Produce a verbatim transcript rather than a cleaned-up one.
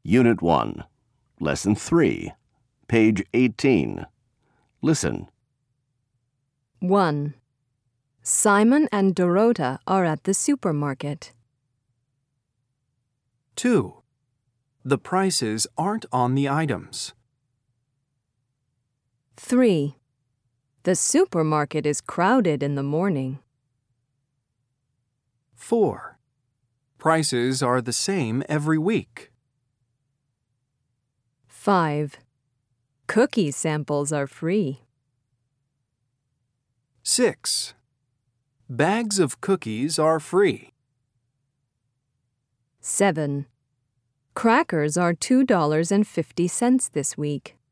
Unit one, Lesson three, page eighteen. Listen. one. Simon and Dorota are at the supermarket. two. The prices aren't on the items. three. The supermarket is crowded in the morning. four. Prices are the same every week. five. Cookie samples are free. six. Bags of cookies are free. seven. Crackers are two dollars and fifty cents this week.